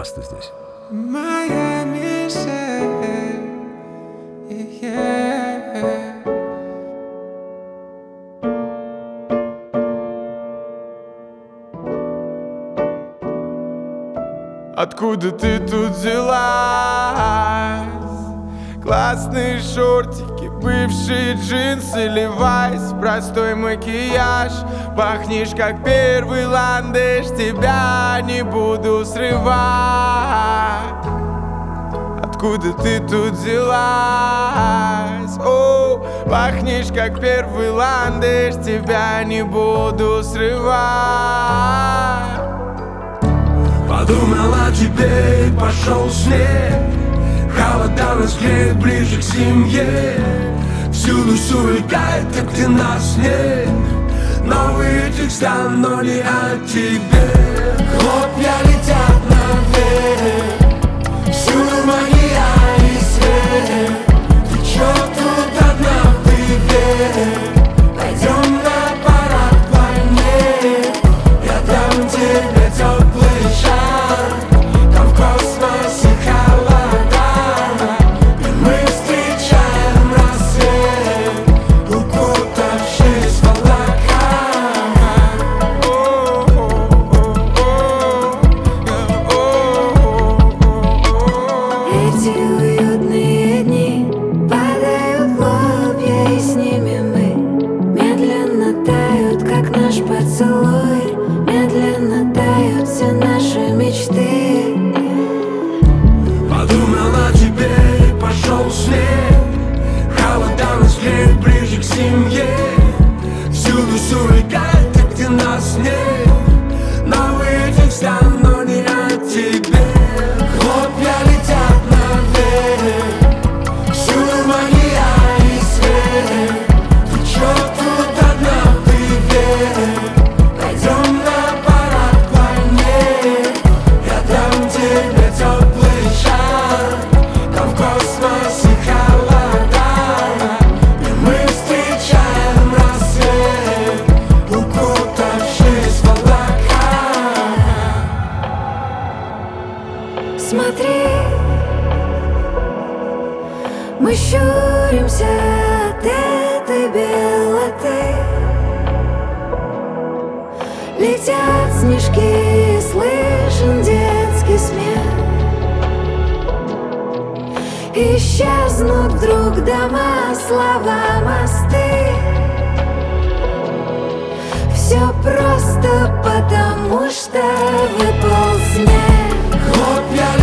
Баста здесь. Моя миссия, Откуда ты тут взялась? Классные шортики, бывшие джинсы, левайс, простой макияж. Пахнешь как первый ландыш, тебя не буду срывать. Откуда ты тут взялась? О, пахнешь как первый ландыш, тебя не буду срывать. Подумал о тебе и пошел снег. Холода нас греет ближе к семье. Всюду сувлекает, как ты нас нет. Новые текста, но не о тебе. Хлопья летят наверх, всюду магия и свет. Ты чё тут одна в привет? Пойдем на парад планет. Я дам тебе теплый шар. Там в космосе холода, и мы встречаем рассвет, укутавшись в облака. Эти уютные дни падают хлопья, и с ними мы медленно тают, как наш поцелуй. Медленно тают все наши мечты. Подумал о тебе и пошел снег. Холода нас греет ближе к семье. Всюду сувлекает, как ты нас нет. Новые текста, но не о тебе. Хлопья летят наверх, всюду магия и свет. Ты чё тут одна в привет? Пойдем на парад планет. Я дам тебе теплый шар. Там в космосе холода, и мы встречаем рассвет, укутавшись в облака. Смотри, мы щуримся от этой белоты. Летят снежки, слышен детский смех. Исчезнут вдруг дома, слова, мосты. Все просто потому, что выпал снег. Хлопья